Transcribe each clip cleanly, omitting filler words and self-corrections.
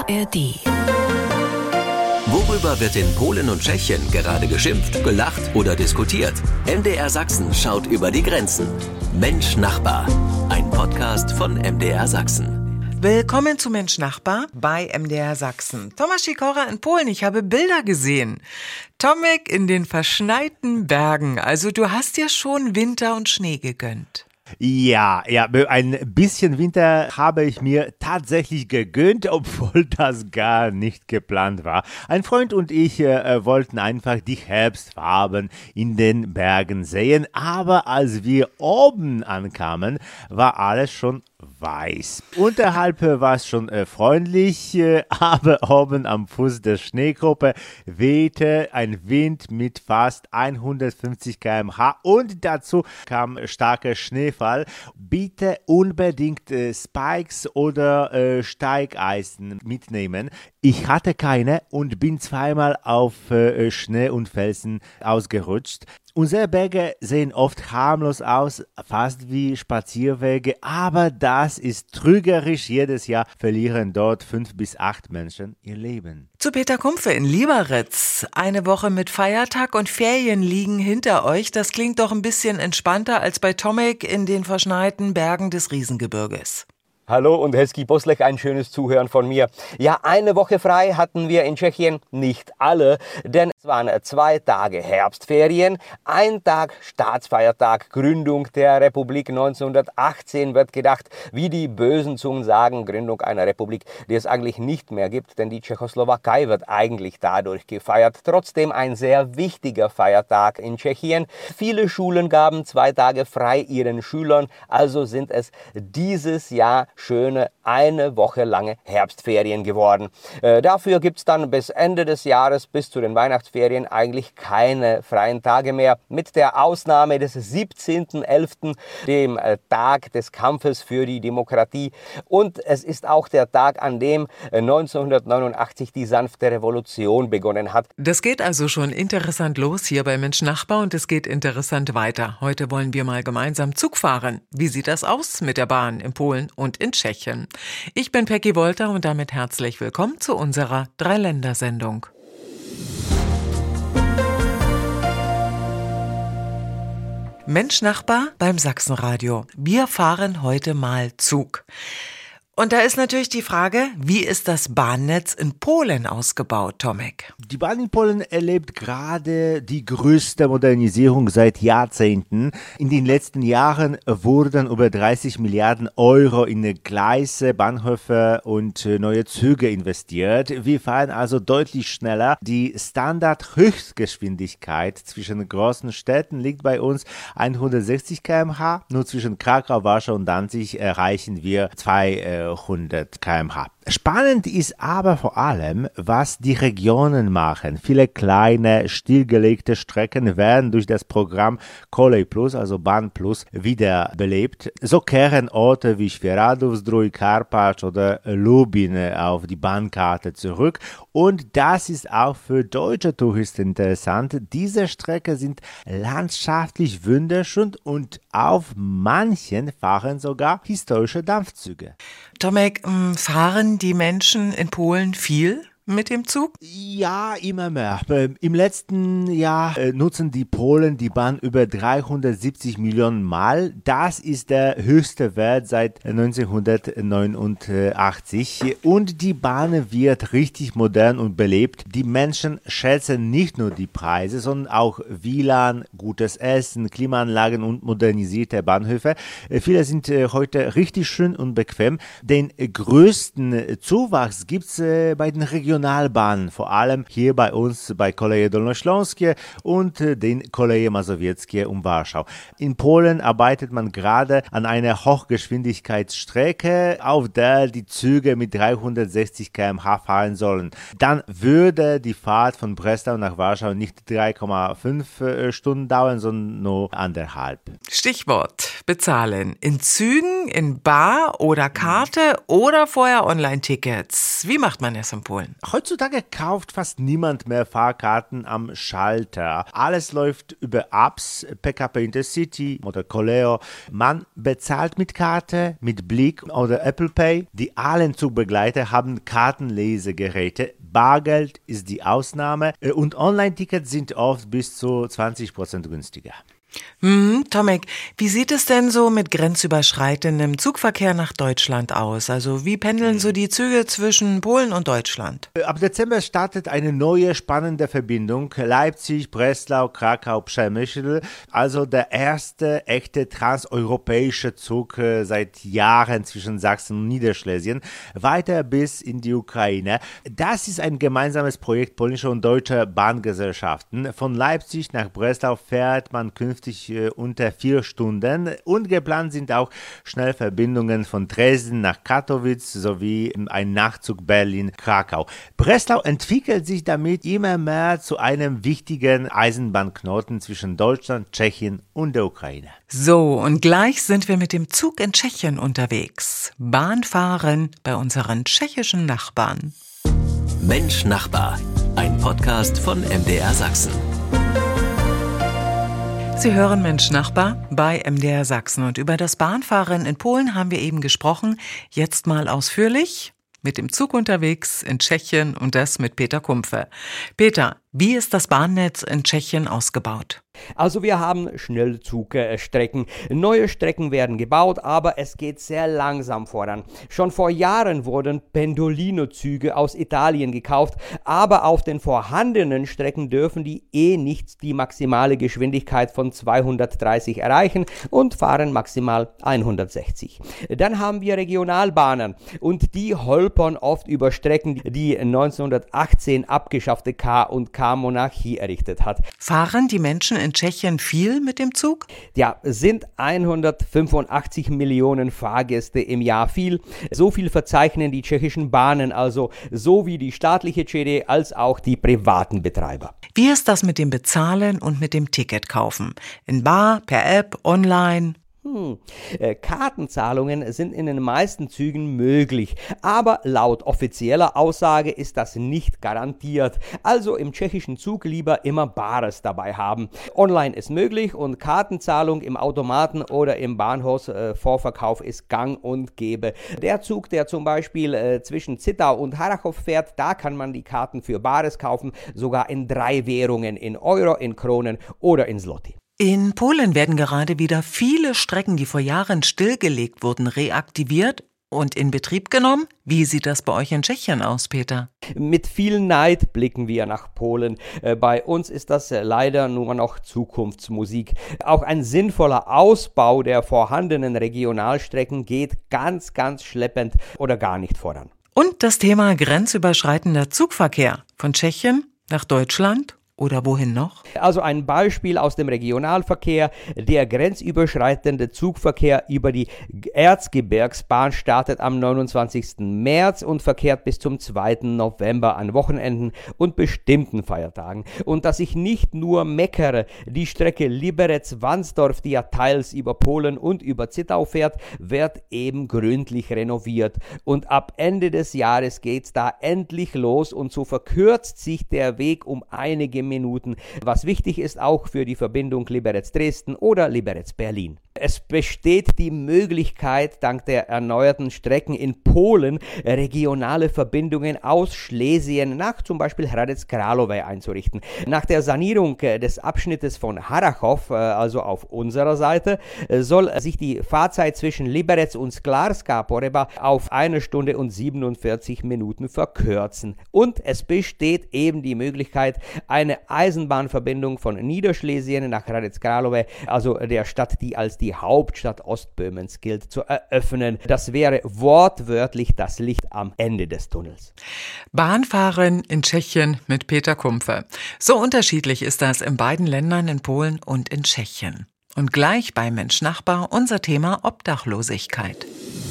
ARD. Worüber wird in Polen und Tschechien gerade geschimpft, gelacht oder diskutiert? MDR Sachsen schaut über die Grenzen. Mensch Nachbar, ein Podcast von MDR Sachsen. Willkommen zu Mensch Nachbar bei MDR Sachsen. Tomasz Sikora in Polen, ich habe Bilder gesehen. Tomek in den verschneiten Bergen, also du hast dir schon Winter und Schnee gegönnt. Ja, ein bisschen Winter habe ich mir tatsächlich gegönnt, obwohl das gar nicht geplant war. Ein Freund und ich wollten einfach die Herbstfarben in den Bergen sehen, aber als wir oben ankamen, war alles schon weiß. Unterhalb war es schon freundlich, aber oben am Fuß der Schneegruppe wehte ein Wind mit fast 150 km/h und dazu kam starker Schneefall. Bitte unbedingt Spikes oder Steigeisen mitnehmen. Ich hatte keine und bin zweimal auf Schnee und Felsen ausgerutscht. Unsere Berge sehen oft harmlos aus, fast wie Spazierwege, aber das ist trügerisch. Jedes Jahr verlieren dort 5 bis 8 Menschen ihr Leben. Zu Peter Kumpfe in Lieberitz. Eine Woche mit Feiertag und Ferien liegen hinter euch. Das klingt doch ein bisschen entspannter als bei Tomek in den verschneiten Bergen des Riesengebirges. Hallo und Hezký poslech, ein schönes Zuhören von mir. Ja, eine Woche frei hatten wir in Tschechien, nicht alle, denn es waren 2 Tage Herbstferien, ein Tag Staatsfeiertag, Gründung der Republik 1918 wird gedacht, wie die bösen Zungen sagen, Gründung einer Republik, die es eigentlich nicht mehr gibt, denn die Tschechoslowakei wird eigentlich dadurch gefeiert. Trotzdem ein sehr wichtiger Feiertag in Tschechien. Viele Schulen gaben 2 Tage frei ihren Schülern, also sind es dieses Jahr schöne eine Woche lange Herbstferien geworden. Dafür gibt es dann bis Ende des Jahres, bis zu den Weihnachtsferien, eigentlich keine freien Tage mehr, mit der Ausnahme des 17.11., dem Tag des Kampfes für die Demokratie. Und es ist auch der Tag, an dem 1989 die sanfte Revolution begonnen hat. Das geht also schon interessant los hier bei Mensch Nachbar und es geht interessant weiter. Heute wollen wir mal gemeinsam Zug fahren. Wie sieht das aus mit der Bahn in Polen und in Tschechien? Ich bin Peggy Wolter und damit herzlich willkommen zu unserer Dreiländersendung. Mensch Nachbar beim Sachsenradio. Wir fahren heute mal Zug. Und da ist natürlich die Frage, wie ist das Bahnnetz in Polen ausgebaut, Tomek? Die Bahn in Polen erlebt gerade die größte Modernisierung seit Jahrzehnten. In den letzten Jahren wurden über 30 Milliarden Euro in Gleise, Bahnhöfe und neue Züge investiert. Wir fahren also deutlich schneller. Die Standard-Höchstgeschwindigkeit zwischen großen Städten liegt bei uns 160 km/h. Nur zwischen Krakau, Warschau und Danzig erreichen wir 200 km/h. Spannend ist aber vor allem, was die Regionen machen. Viele kleine, stillgelegte Strecken werden durch das Programm Kolej Plus, also Bahn Plus, wiederbelebt. So kehren Orte wie Świeradów, Zdrój, Karpacz oder Lubin auf die Bahnkarte zurück. Und das ist auch für deutsche Touristen interessant. Diese Strecken sind landschaftlich wunderschön und auf manchen fahren sogar historische Dampfzüge. Tomek, fahren die Menschen in Polen viel mit dem Zug? Ja, immer mehr. Im letzten Jahr nutzen die Polen die Bahn über 370 Millionen Mal. Das ist der höchste Wert seit 1989. Und die Bahn wird richtig modern und belebt. Die Menschen schätzen nicht nur die Preise, sondern auch WLAN, gutes Essen, Klimaanlagen und modernisierte Bahnhöfe. Viele sind heute richtig schön und bequem. Den größten Zuwachs gibt es bei den Regionalbahnen, vor allem hier bei uns bei Koleje Dolnośląskie und den Koleje Mazowieckie um Warschau. In Polen arbeitet man gerade an einer Hochgeschwindigkeitsstrecke, auf der die Züge mit 360 km/h fahren sollen. Dann würde die Fahrt von Breslau nach Warschau nicht 3,5 Stunden dauern, sondern nur 1,5. Stichwort bezahlen. In Zügen, in Bar oder Karte oder vorher Online-Tickets. Wie macht man es in Polen? Heutzutage kauft fast niemand mehr Fahrkarten am Schalter. Alles läuft über Apps, PKP Intercity oder Coleo. Man bezahlt mit Karte, mit Blick oder Apple Pay. Die allen Zugbegleiter haben Kartenlesegeräte. Bargeld ist die Ausnahme und Online-Tickets sind oft bis zu 20% günstiger. Tomek, wie sieht es denn so mit grenzüberschreitendem Zugverkehr nach Deutschland aus? Also wie pendeln so die Züge zwischen Polen und Deutschland? Ab Dezember startet eine neue spannende Verbindung Leipzig, Breslau, Krakau, Przemyśl. Also der erste echte transeuropäische Zug seit Jahren zwischen Sachsen und Niederschlesien, weiter bis in die Ukraine. Das ist ein gemeinsames Projekt polnischer und deutscher Bahngesellschaften. Von Leipzig nach Breslau fährt man künftig unter 4 Stunden und geplant sind auch Schnellverbindungen von Dresden nach Katowice sowie ein Nachtzug Berlin-Krakau. Breslau entwickelt sich damit immer mehr zu einem wichtigen Eisenbahnknoten zwischen Deutschland, Tschechien und der Ukraine. So, und gleich sind wir mit dem Zug in Tschechien unterwegs. Bahnfahren bei unseren tschechischen Nachbarn. Mensch Nachbar, ein Podcast von MDR Sachsen. Sie hören Mensch Nachbar bei MDR Sachsen und über das Bahnfahren in Polen haben wir eben gesprochen. Jetzt mal ausführlich mit dem Zug unterwegs in Tschechien und das mit Peter Kumpfe. Peter, wie ist das Bahnnetz in Tschechien ausgebaut? Also wir haben Schnellzugstrecken. Neue Strecken werden gebaut, aber es geht sehr langsam voran. Schon vor Jahren wurden Pendolino-Züge aus Italien gekauft, aber auf den vorhandenen Strecken dürfen die nicht die maximale Geschwindigkeit von 230 erreichen und fahren maximal 160. Dann haben wir Regionalbahnen und die holpern oft über Strecken, die 1918 abgeschaffte K&K-Monarchie errichtet hat. Fahren die Menschen in Tschechien viel mit dem Zug? Ja, sind 185 Millionen Fahrgäste im Jahr viel. So viel verzeichnen die tschechischen Bahnen, also sowie die staatliche ČD als auch die privaten Betreiber. Wie ist das mit dem Bezahlen und mit dem Ticketkaufen? In bar, per App, online? Kartenzahlungen sind in den meisten Zügen möglich, aber laut offizieller Aussage ist das nicht garantiert. Also im tschechischen Zug lieber immer Bares dabei haben. Online ist möglich und Kartenzahlung im Automaten oder im Bahnhofsvorverkauf ist gang und gäbe. Der Zug, der zum Beispiel zwischen Zittau und Harrachov fährt, da kann man die Karten für Bares kaufen, sogar in 3 Währungen, in Euro, in Kronen oder in Zloty. In Polen werden gerade wieder viele Strecken, die vor Jahren stillgelegt wurden, reaktiviert und in Betrieb genommen. Wie sieht das bei euch in Tschechien aus, Peter? Mit viel Neid blicken wir nach Polen. Bei uns ist das leider nur noch Zukunftsmusik. Auch ein sinnvoller Ausbau der vorhandenen Regionalstrecken geht ganz schleppend oder gar nicht voran. Und das Thema grenzüberschreitender Zugverkehr von Tschechien nach Deutschland? Oder wohin noch? Also ein Beispiel aus dem Regionalverkehr. Der grenzüberschreitende Zugverkehr über die Erzgebirgsbahn startet am 29. März und verkehrt bis zum 2. November an Wochenenden und bestimmten Feiertagen. Und dass ich nicht nur meckere, die Strecke Liberec-Varnsdorf, die ja teils über Polen und über Zittau fährt, wird eben gründlich renoviert. Und ab Ende des Jahres geht's da endlich los und so verkürzt sich der Weg um einige Minuten, was wichtig ist auch für die Verbindung Liberec-Dresden oder Liberec-Berlin. Es besteht die Möglichkeit, dank der erneuerten Strecken in Polen regionale Verbindungen aus Schlesien nach zum Beispiel Hradec Králové einzurichten. Nach der Sanierung des Abschnittes von Harrachov, also auf unserer Seite, soll sich die Fahrzeit zwischen Liberec und Sklarska Poreba auf 1 Stunde und 47 Minuten verkürzen. Und es besteht eben die Möglichkeit, eine Eisenbahnverbindung von Niederschlesien nach Hradec Králové, also der Stadt, die als die Hauptstadt Ostböhmens gilt, zu eröffnen. Das wäre wortwörtlich das Licht am Ende des Tunnels. Bahnfahren in Tschechien mit Peter Kumpfe. So unterschiedlich ist das in beiden Ländern, in Polen und in Tschechien. Und gleich bei Mensch Nachbar unser Thema Obdachlosigkeit.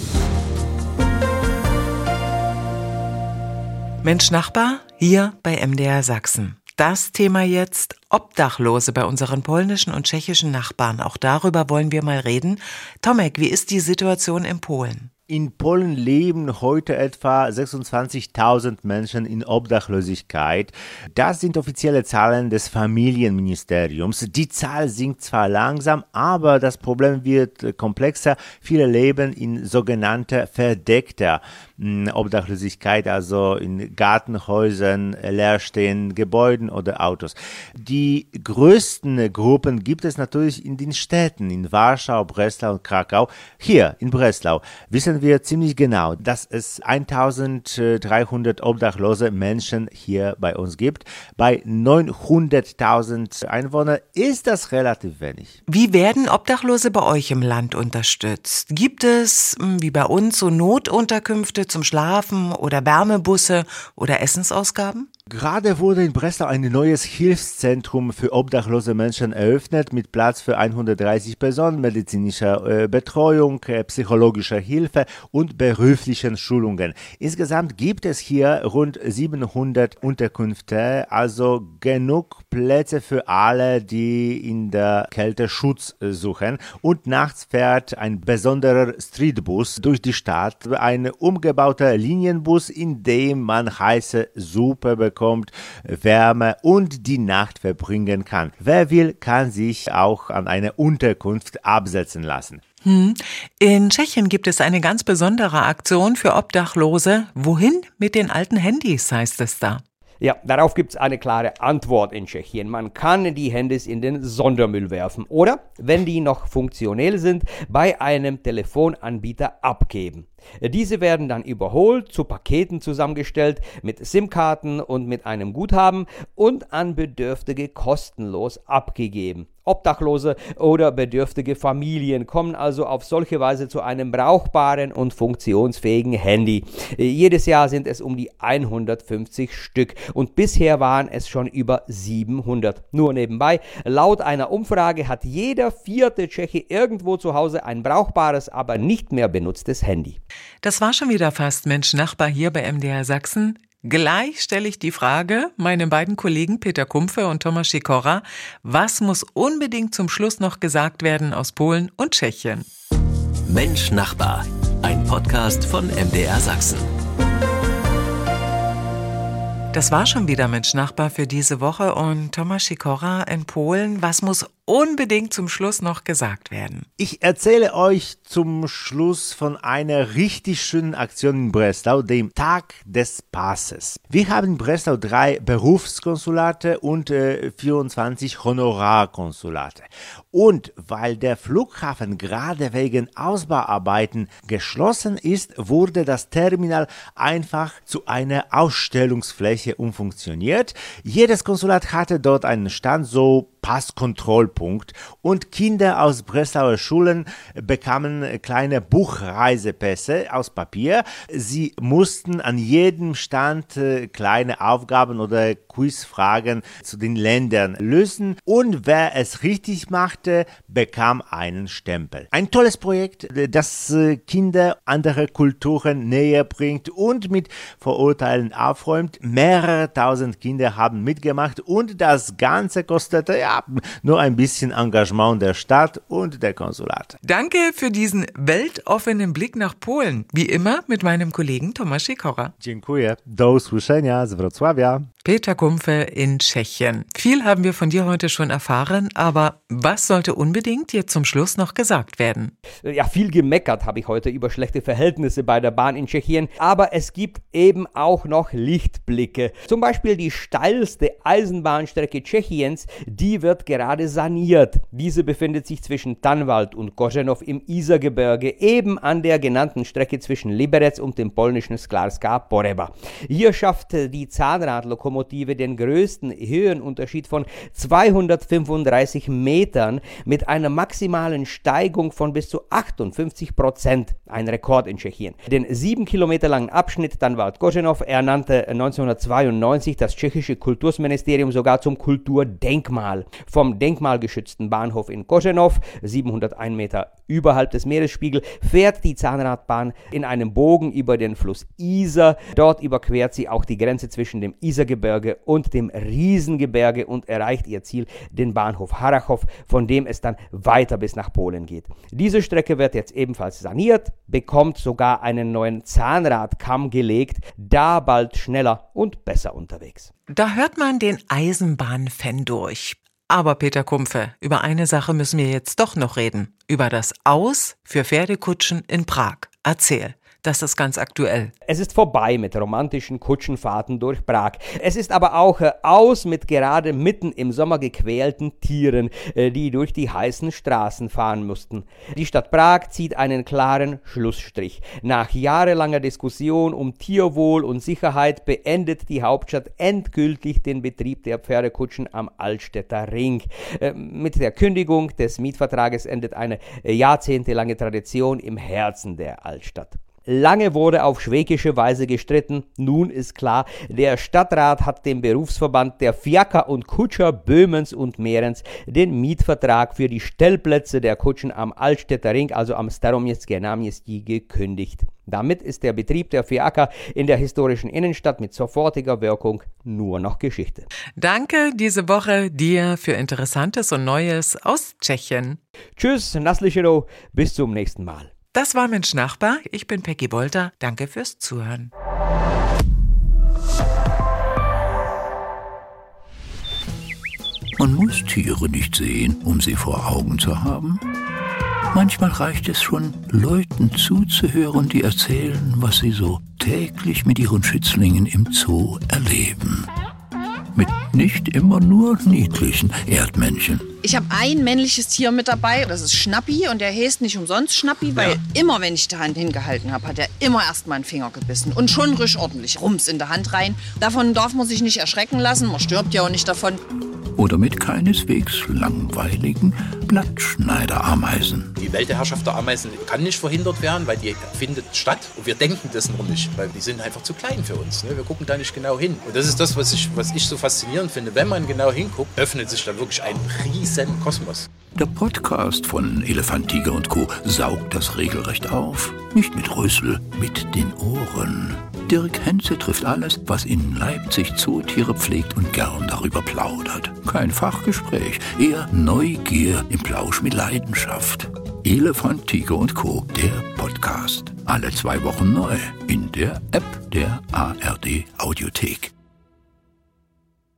Mensch Nachbar hier bei MDR Sachsen. Das Thema jetzt Obdachlose bei unseren polnischen und tschechischen Nachbarn. Auch darüber wollen wir mal reden. Tomek, wie ist die Situation in Polen? In Polen leben heute etwa 26.000 Menschen in Obdachlosigkeit. Das sind offizielle Zahlen des Familienministeriums. Die Zahl sinkt zwar langsam, aber das Problem wird komplexer. Viele leben in sogenannter verdeckter Obdachlosigkeit, also in Gartenhäusern, leerstehenden Gebäuden oder Autos. Die größten Gruppen gibt es natürlich in den Städten, in Warschau, Breslau und Krakau. Hier in Breslau wissen wir ziemlich genau, dass es 1300 obdachlose Menschen hier bei uns gibt. Bei 900.000 Einwohnern ist das relativ wenig. Wie werden Obdachlose bei euch im Land unterstützt? Gibt es, wie bei uns, so Notunterkünfte zum Schlafen oder Wärmebusse oder Essensausgaben? Gerade wurde in Breslau ein neues Hilfszentrum für obdachlose Menschen eröffnet mit Platz für 130 Personen, medizinischer Betreuung, psychologischer Hilfe und beruflichen Schulungen. Insgesamt gibt es hier rund 700 Unterkünfte, also genug Plätze für alle, die in der Kälte Schutz suchen. Und nachts fährt ein besonderer Streetbus durch die Stadt, ein umgebauter Linienbus, in dem man heiße Suppe bekommt, Wärme und die Nacht verbringen kann. Wer will, kann sich auch an eine Unterkunft absetzen lassen. In Tschechien gibt es eine ganz besondere Aktion für Obdachlose. Wohin mit den alten Handys, heißt es da? Ja, darauf gibt es eine klare Antwort in Tschechien. Man kann die Handys in den Sondermüll werfen oder, wenn die noch funktionell sind, bei einem Telefonanbieter abgeben. Diese werden dann überholt, zu Paketen zusammengestellt, mit SIM-Karten und mit einem Guthaben und an Bedürftige kostenlos abgegeben. Obdachlose oder bedürftige Familien kommen also auf solche Weise zu einem brauchbaren und funktionsfähigen Handy. Jedes Jahr sind es um die 150 Stück und bisher waren es schon über 700. Nur nebenbei, laut einer Umfrage hat jeder vierte Tscheche irgendwo zu Hause ein brauchbares, aber nicht mehr benutztes Handy. Das war schon wieder fast Mensch Nachbar hier bei MDR Sachsen. Gleich stelle ich die Frage meinen beiden Kollegen Peter Kumpfe und Tomasz Sikora, was muss unbedingt zum Schluss noch gesagt werden aus Polen und Tschechien? Mensch Nachbar, ein Podcast von MDR Sachsen. Das war schon wieder Mensch Nachbar für diese Woche und Tomasz Sikora in Polen. Was muss unbedingt zum Schluss noch gesagt werden? Ich erzähle euch zum Schluss von einer richtig schönen Aktion in Breslau, dem Tag des Passes. Wir haben in Breslau 3 Berufskonsulate und 24 Honorarkonsulate. Und weil der Flughafen gerade wegen Ausbauarbeiten geschlossen ist, wurde das Terminal einfach zu einer Ausstellungsfläche umfunktioniert. Jedes Konsulat hatte dort einen Stand, so Passkontrollpunkt, und Kinder aus Breslauer Schulen bekamen kleine Buchreisepässe aus Papier. Sie mussten an jedem Stand kleine Aufgaben oder Quizfragen zu den Ländern lösen und wer es richtig machte, bekam einen Stempel. Ein tolles Projekt, das Kinder anderer Kulturen näher bringt und mit Vorurteilen aufräumt. Mehrere tausend Kinder haben mitgemacht und das Ganze kostete nur ein bisschen Engagement der Stadt und der Konsulate. Danke für diesen weltoffenen Blick nach Polen. Wie immer mit meinem Kollegen Tomasz Sikora. Dziękuję. Do usłyszenia z Wrocławia. Peter Kumpfe in Tschechien. Viel haben wir von dir heute schon erfahren, aber was sollte unbedingt jetzt zum Schluss noch gesagt werden? Ja, viel gemeckert habe ich heute über schlechte Verhältnisse bei der Bahn in Tschechien, aber es gibt eben auch noch Lichtblicke. Zum Beispiel die steilste Eisenbahnstrecke Tschechiens, die wird gerade saniert. Diese befindet sich zwischen Tanvald und Kořenov im Isergebirge, eben an der genannten Strecke zwischen Liberec und dem polnischen Sklářská Poręba. Hier schafft die Zahnradlokomotive den größten Höhenunterschied von 235 Metern mit einer maximalen Steigung von bis zu 58%. Ein Rekord in Tschechien. Den 7 Kilometer langen Abschnitt Tanvald-Kořenov ernannte 1992 das tschechische Kultusministerium sogar zum Kulturdenkmal. Vom denkmalgeschützten Bahnhof in Kořenov, 701 Meter überhalb des Meeresspiegels, fährt die Zahnradbahn in einem Bogen über den Fluss Iser. Dort überquert sie auch die Grenze zwischen dem Isergebirge Gebirge und dem Riesengebirge und erreicht ihr Ziel, den Bahnhof Harrachov, von dem es dann weiter bis nach Polen geht. Diese Strecke wird jetzt ebenfalls saniert, bekommt sogar einen neuen Zahnradkamm gelegt, da bald schneller und besser unterwegs. Da hört man den Eisenbahnfan durch. Aber Peter Kumpfe, über eine Sache müssen wir jetzt doch noch reden. Über das Aus für Pferdekutschen in Prag. Erzähl. Das ist ganz aktuell. Es ist vorbei mit romantischen Kutschenfahrten durch Prag. Es ist aber auch aus mit gerade mitten im Sommer gequälten Tieren, die durch die heißen Straßen fahren mussten. Die Stadt Prag zieht einen klaren Schlussstrich. Nach jahrelanger Diskussion um Tierwohl und Sicherheit beendet die Hauptstadt endgültig den Betrieb der Pferdekutschen am Altstädter Ring. Mit der Kündigung des Mietvertrages endet eine jahrzehntelange Tradition im Herzen der Altstadt. Lange wurde auf schwäbische Weise gestritten. Nun ist klar, der Stadtrat hat dem Berufsverband der Fiaker und Kutscher Böhmens und Mährens den Mietvertrag für die Stellplätze der Kutschen am Altstädter Ring, also am Staroměstské náměstí, gekündigt. Damit ist der Betrieb der Fiaker in der historischen Innenstadt mit sofortiger Wirkung nur noch Geschichte. Danke diese Woche dir für Interessantes und Neues aus Tschechien. Tschüss, naslyšenou, bis zum nächsten Mal. Das war Mensch Nachbar. Ich bin Peggy Wolter. Danke fürs Zuhören. Man muss Tiere nicht sehen, um sie vor Augen zu haben. Manchmal reicht es schon, Leuten zuzuhören, die erzählen, was sie so täglich mit ihren Schützlingen im Zoo erleben. Mit nicht immer nur niedlichen Erdmännchen. Ich habe ein männliches Tier mit dabei, das ist Schnappi und der heißt nicht umsonst Schnappi, weil immer, wenn ich die Hand hingehalten habe, hat er immer erst mal einen Finger gebissen und schon richtig ordentlich Rums in der Hand rein. Davon darf man sich nicht erschrecken lassen, man stirbt ja auch nicht davon. Oder mit keineswegs langweiligen Blattschneiderameisen. Die Weltherrschaft der Ameisen kann nicht verhindert werden, weil die findet statt und wir denken das noch nicht, weil die sind einfach zu klein für uns. Ne? Wir gucken da nicht genau hin. Und das ist das, was ich so faszinierend finde. Wenn man genau hinguckt, öffnet sich da wirklich ein riesen Kosmos. Der Podcast von Elefant, Tiger und Co. saugt das regelrecht auf. Nicht mit Rüssel, mit den Ohren. Dirk Henze trifft alles, was in Leipzig Zootiere pflegt und gern darüber plaudert. Kein Fachgespräch, eher Neugier im Plausch mit Leidenschaft. Elefant, Tiger und Co., der Podcast. Alle 2 Wochen neu in der App der ARD Audiothek.